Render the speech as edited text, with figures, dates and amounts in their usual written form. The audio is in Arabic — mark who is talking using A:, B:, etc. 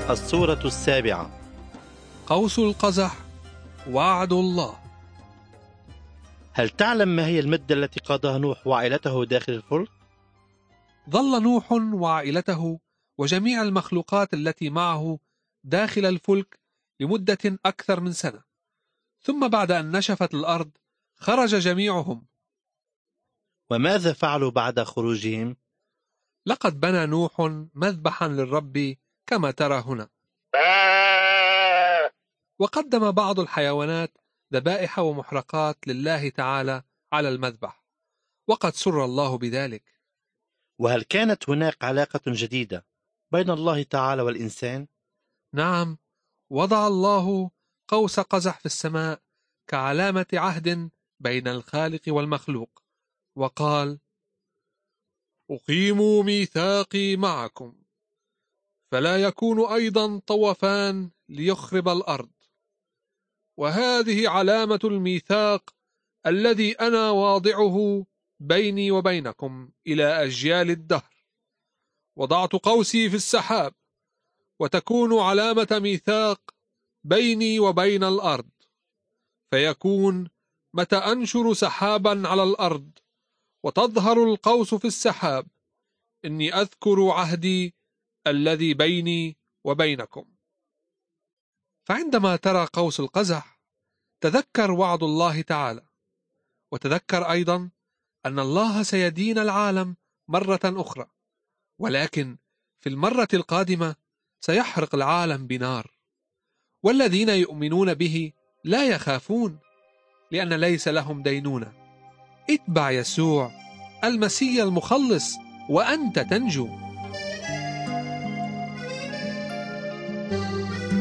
A: السورة 7.
B: قوس القزح، وعد الله.
A: هل تعلم ما هي المدة التي قضاها نوح وعائلته داخل الفلك؟
B: ظل نوح وعائلته وجميع المخلوقات التي معه داخل الفلك لمدة أكثر من سنة، ثم بعد أن نشفت الأرض خرج جميعهم.
A: وماذا فعلوا بعد خروجهم؟
B: لقد بنى نوح مذبحا للرب كما ترى هنا، وقدم بعض الحيوانات ذبائح ومحرقات لله تعالى على المذبح، وقد سر الله بذلك.
A: وهل كانت هناك علاقة جديدة بين الله تعالى والإنسان؟
B: نعم، وضع الله قوس قزح في السماء كعلامة عهد بين الخالق والمخلوق، وقال: أقيم ميثاقي معكم، فلا يكون أيضا طوفان ليخرب الأرض، وهذه علامة الميثاق الذي أنا واضعه بيني وبينكم إلى أجيال الدهر. وضعت قوسي في السحاب، وتكون علامة ميثاق بيني وبين الأرض، فيكون متى أنشر سحابا على الأرض وتظهر القوس في السحاب، إني أذكر عهدي الذي بيني وبينكم. فعندما ترى قوس القزح تذكر وعد الله تعالى، وتذكر أيضا أن الله سيدين العالم مرة أخرى، ولكن في المرة القادمة سيحرق العالم بنار، والذين يؤمنون به لا يخافون، لأن ليس لهم دينونة. اتبع يسوع المسيح المخلص وأنت تنجو.